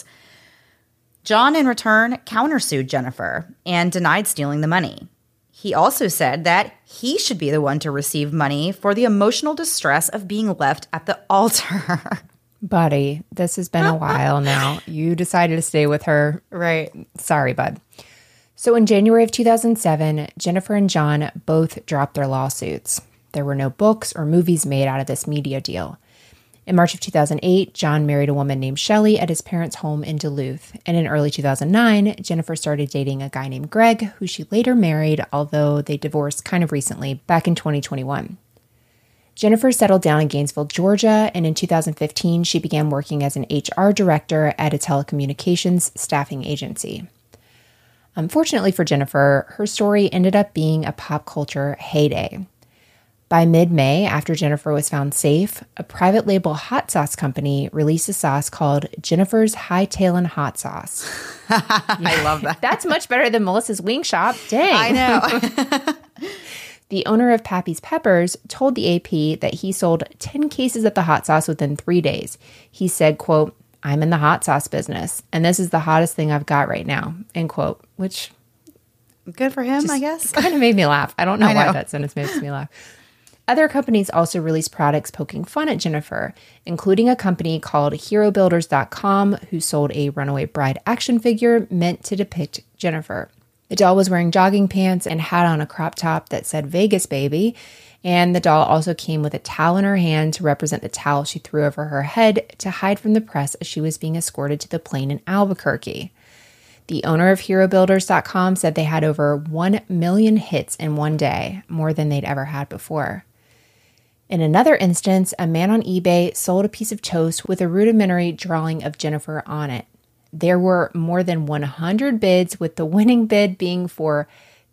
John, in return, countersued Jennifer and denied stealing the money. He also said that he should be the one to receive money for the emotional distress of being left at the altar. Buddy, this has been a while now. You decided to stay with her. Right. Sorry, bud. So in January of 2007, Jennifer and John both dropped their lawsuits. There were no books or movies made out of this media deal. In March of 2008, John married a woman named Shelley at his parents' home in Duluth. And in early 2009, Jennifer started dating a guy named Greg, who she later married, although they divorced kind of recently, back in 2021. Jennifer settled down in Gainesville, Georgia, and in 2015, she began working as an HR director at a telecommunications staffing agency. Unfortunately for Jennifer, her story ended up being a pop culture heyday. By mid-May, after Jennifer was found safe, a private label hot sauce company released a sauce called Jennifer's Hightailin' Hot Sauce. I love that. That's much better than Melissa's Wing Shop. Dang. I know. The owner of Pappy's Peppers told the AP that he sold 10 cases of the hot sauce within 3 days. He said, quote, "I'm in the hot sauce business, and this is the hottest thing I've got right now," end quote, which good for him, I guess. kind of made me laugh. I don't know why that sentence makes me laugh. Other companies also released products poking fun at Jennifer, including a company called HeroBuilders.com, who sold a runaway bride action figure meant to depict Jennifer. The doll was wearing jogging pants and had on a crop top that said Vegas Baby, and the doll also came with a towel in her hand to represent the towel she threw over her head to hide from the press as she was being escorted to the plane in Albuquerque. The owner of HeroBuilders.com said they had over 1 million hits in one day, more than they'd ever had before. In another instance, a man on eBay sold a piece of toast with a rudimentary drawing of Jennifer on it. There were more than 100 bids, with the winning bid being for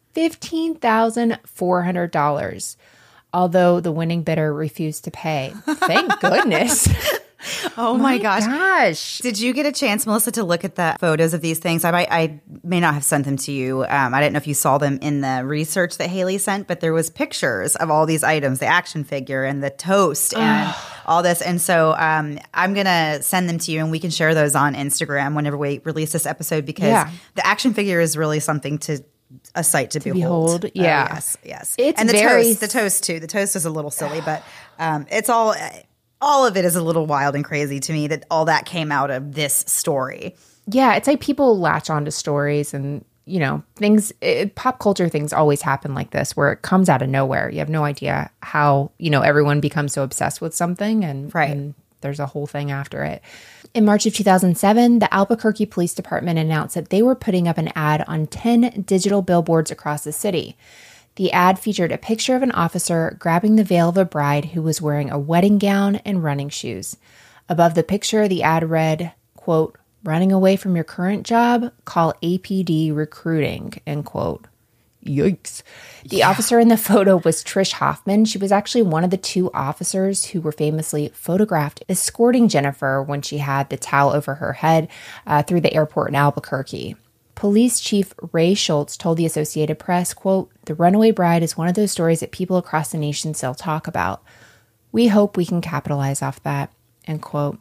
$15,400, although the winning bidder refused to pay. Thank goodness. Oh my gosh. Did you get a chance, Melissa, to look at the photos of these things? I may not have sent them to you. I didn't know if you saw them in the research that Haley sent, but there was pictures of all these items, the action figure and the toast and all this. And so I'm going to send them to you, and we can share those on Instagram whenever we release this episode, because the action figure is really something a sight to behold. Yeah. Yes. It's and very the toast too. The toast is a little silly, but it's all of it is a little wild and crazy to me that all that came out of this story. Yeah, it's like people latch onto stories and, you know, things, pop culture things always happen like this, where it comes out of nowhere. You have no idea how, you know, everyone becomes so obsessed with something and there's a whole thing after it. In March of 2007, the Albuquerque Police Department announced that they were putting up an ad on 10 digital billboards across the city. The ad featured a picture of an officer grabbing the veil of a bride who was wearing a wedding gown and running shoes. Above the picture, the ad read, quote, "Running away from your current job? Call APD Recruiting," end quote. Yikes. The officer in the photo was Trish Hoffman. She was actually one of the 2 officers who were famously photographed escorting Jennifer when she had the towel over her head through the airport in Albuquerque. Police Chief Ray Schultz told the Associated Press, quote, "The runaway bride is one of those stories that people across the nation still talk about. We hope we can capitalize off that," end quote.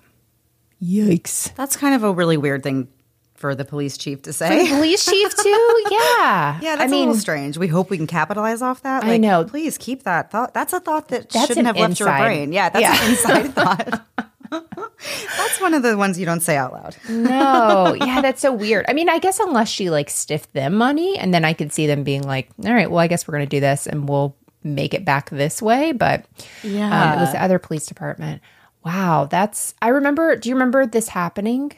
Yikes. That's kind of a really weird thing for the police chief to say. Police chief too? Yeah. Yeah, that's a little strange. We hope we can capitalize off that. I know. Please keep that thought. That's a thought that That's shouldn't an have left your inside. brain. Yeah, that's an inside thought. That's one of the ones you don't say out loud. No. Yeah, that's so weird. I mean, I guess unless she like stiffed them money, and then I could see them being like, all right, well, I guess we're going to do this and we'll make it back this way. But it was the other police department. Wow. Do you remember this happening?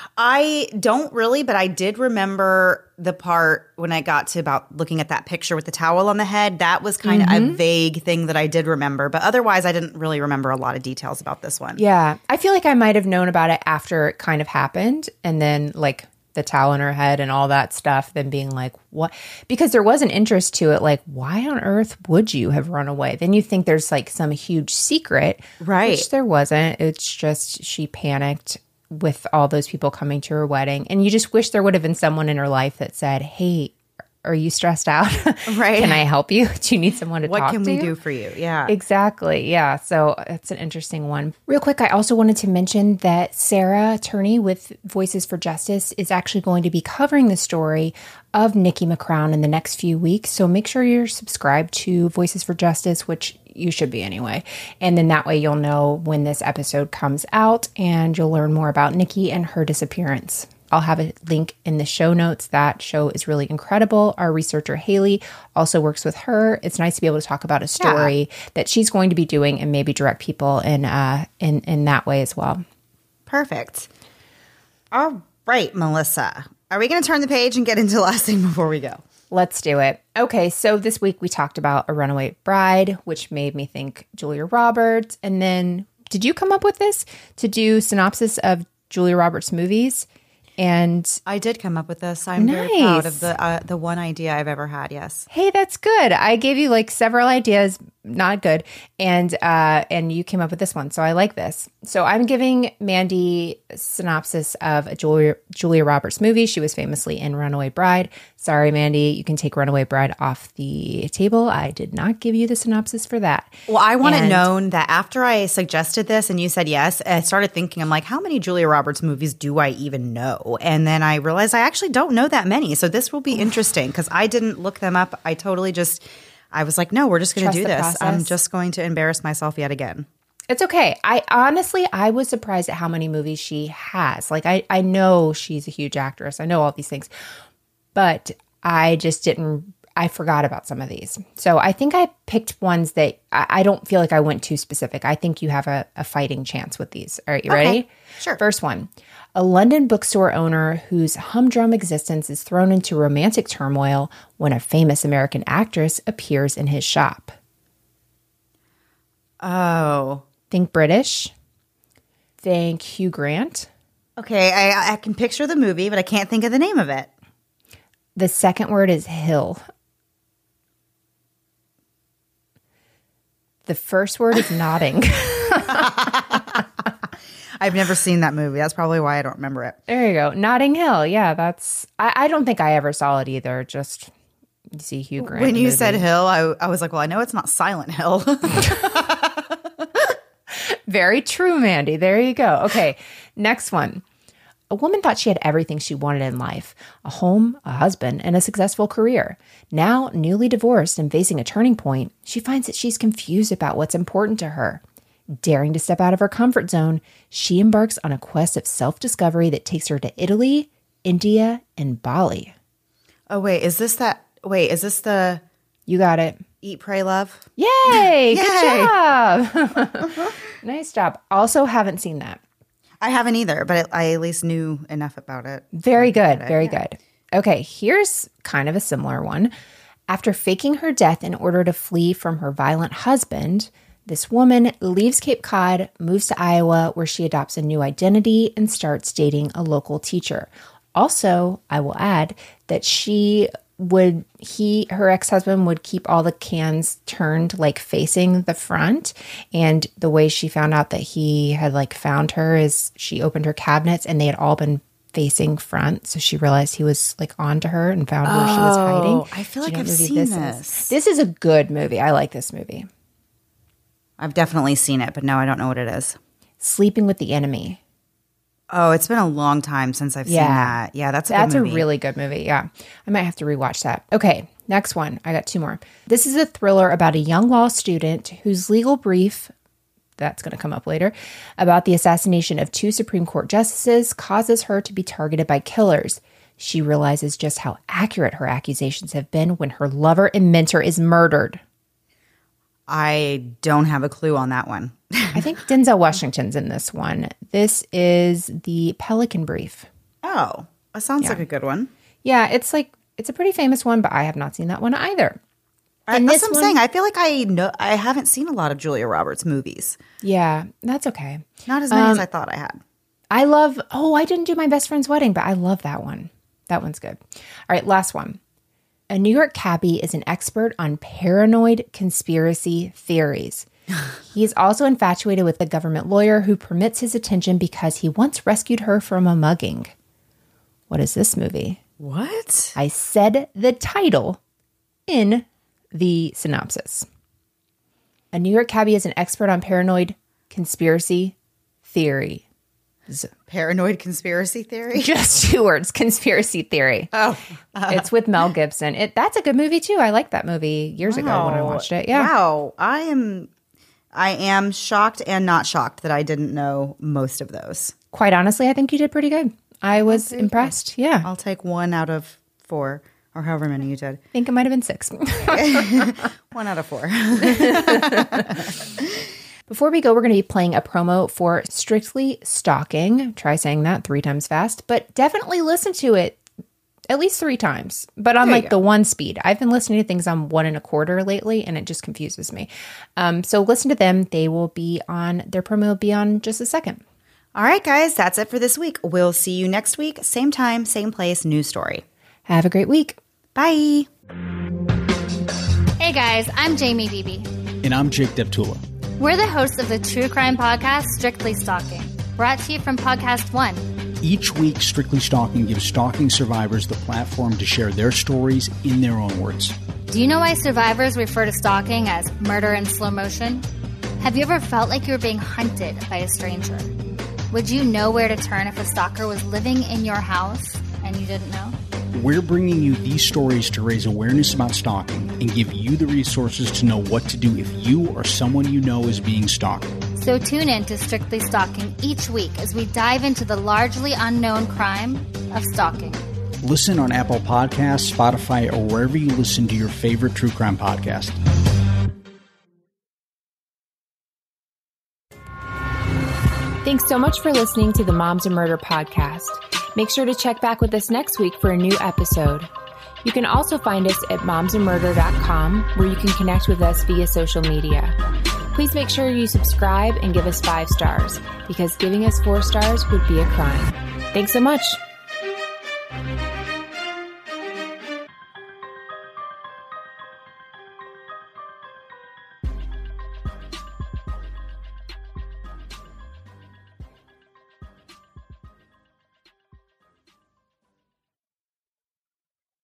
I don't really, but I did remember the part when I got to about looking at that picture with the towel on the head. That was kind of a vague thing that I did remember. But otherwise, I didn't really remember a lot of details about this one. Yeah. I feel like I might have known about it after it kind of happened. And then like the towel in her head and all that stuff, then being like, what? Because there was an interest to it. Like, why on earth would you have run away? Then you think there's like some huge secret. Right. Which there wasn't. It's just she panicked with all those people coming to her wedding. And you just wish there would have been someone in her life that said, hey, are you stressed out? Right. Can I help you? Do you need someone to talk to? What can we do for you? Yeah. Exactly. Yeah. So it's an interesting one. Real quick, I also wanted to mention that Sarah Turney with Voices for Justice is actually going to be covering the story of Nikki McCrown in the next few weeks. So make sure you're subscribed to Voices for Justice, which you should be anyway. And then that way you'll know when this episode comes out and you'll learn more about Nikki and her disappearance. I'll have a link in the show notes. That show is really incredible. Our researcher, Haley, also works with her. It's nice to be able to talk about a story that she's going to be doing and maybe direct people in that way as well. Perfect. All right, Melissa. Are we going to turn the page and get into the last thing before we go? Let's do it. Okay, so this week we talked about A Runaway Bride, which made me think Julia Roberts. And then, did you come up with this to do synopsis of Julia Roberts movies? And I did come up with this. I'm very proud of the one idea I've ever had. Yes. Hey, that's good. I gave you like several ideas, not good, and you came up with this one. So I like this. So I'm giving Mandy a synopsis of a Julia Roberts movie. She was famously in Runaway Bride. Sorry, Mandy, you can take Runaway Bride off the table. I did not give you the synopsis for that. Well, I want it known that after I suggested this and you said yes, I started thinking, I'm like, how many Julia Roberts movies do I even know? And then I realized I actually don't know that many. So this will be interesting because I didn't look them up. I was like, no, we're just going to do this. Process. I'm just going to embarrass myself yet again. It's okay. I was surprised at how many movies she has. Like, I know she's a huge actress. I know all these things. But I just I forgot about some of these. So I think I picked ones that I don't feel like I went too specific. I think you have a fighting chance with these. All right, you ready? Sure. First one. A London bookstore owner whose humdrum existence is thrown into romantic turmoil when a famous American actress appears in his shop. Oh. Think British. Think Hugh Grant. Okay, I can picture the movie, but I can't think of the name of it. The second word is hill. The first word is nodding. I've never seen that movie. That's probably why I don't remember it. There you go. Notting Hill. Yeah, that's... I don't think I ever saw it either. Just you see Hugh Grant. When you said Hill, I was like, well, I know it's not Silent Hill. Very true, Mandy. There you go. Okay, next one. A woman thought she had everything she wanted in life. A home, a husband, and a successful career. Now, newly divorced and facing a turning point, she finds that she's confused about what's important to her. Daring to step out of her comfort zone, she embarks on a quest of self-discovery that takes her to Italy, India, and Bali. Oh, is this the You got it. Eat, Pray, Love? Yay! Good job. Nice job. Also haven't seen that. I haven't either, but I at least knew enough about it. Very good. Very good. Okay, here's kind of a similar one. After faking her death in order to flee from her violent husband, this woman leaves Cape Cod, moves to Iowa, where she adopts a new identity and starts dating a local teacher. Also, I will add that she her ex-husband would keep all the cans turned like facing the front. And the way she found out that he had like found her is she opened her cabinets and they had all been facing front. So she realized he was like onto her and found where she was hiding. I feel like I've seen this. This is a good movie. I like this movie. I've definitely seen it, but no, I don't know what it is. Sleeping with the Enemy. Oh, it's been a long time since I've seen that. Yeah, that's a good movie. That's a really good movie. Yeah. I might have to rewatch that. Okay, next one. I got two more. This is a thriller about a young law student whose legal brief, that's going to come up later, about the assassination of 2 Supreme Court justices causes her to be targeted by killers. She realizes just how accurate her accusations have been when her lover and mentor is murdered. I don't have a clue on that one. I think Denzel Washington's in this one. This is The Pelican Brief. Oh, that sounds like a good one. Yeah, it's a pretty famous one, but I have not seen that one either. That's what I'm saying. I feel like I haven't seen a lot of Julia Roberts movies. Yeah, that's okay. Not as many as I thought I had. I didn't do My Best Friend's Wedding, but I love that one. That one's good. All right, last one. A New York cabbie is an expert on paranoid conspiracy theories. He's also infatuated with a government lawyer who permits his attention because he once rescued her from a mugging. What is this movie? What? I said the title in the synopsis. A New York cabbie is an expert on paranoid conspiracy theory. Paranoid conspiracy theory? Just 2 words, conspiracy theory. Oh. It's with Mel Gibson. That's a good movie too. I liked that movie years ago when I watched it. Yeah. Wow. I am shocked and not shocked that I didn't know most of those. Quite honestly, I think you did pretty good. I was impressed. Good. Yeah. I'll take 1 out of 4 or however many you did. I think it might have been 6. 1 out of 4. Before we go, we're going to be playing a promo for Strictly Stalking. Try saying that 3 times fast, but definitely listen to it at least 3 times, but on like the 1 speed. I've been listening to things on 1 1/4 lately, and it just confuses me. So listen to them. Their promo will be on just a second. All right, guys, that's it for this week. We'll see you next week. Same time, same place, new story. Have a great week. Bye. Hey guys, I'm Jamie Beebe. And I'm Jake Deptula. We're the hosts of the true crime podcast, Strictly Stalking, brought to you from Podcast One. Each week, Strictly Stalking gives stalking survivors the platform to share their stories in their own words. Do you know why survivors refer to stalking as murder in slow motion? Have you ever felt like you were being hunted by a stranger? Would you know where to turn if a stalker was living in your house and you didn't know? We're bringing you these stories to raise awareness about stalking and give you the resources to know what to do if you or someone you know is being stalked. So tune in to Strictly Stalking each week as we dive into the largely unknown crime of stalking. Listen on Apple Podcasts, Spotify, or wherever you listen to your favorite true crime podcast. Thanks so much for listening to the Moms and Murder podcast. Make sure to check back with us next week for a new episode. You can also find us at momsandmurder.com, where you can connect with us via social media. Please make sure you subscribe and give us 5 stars, because giving us 4 stars would be a crime. Thanks so much.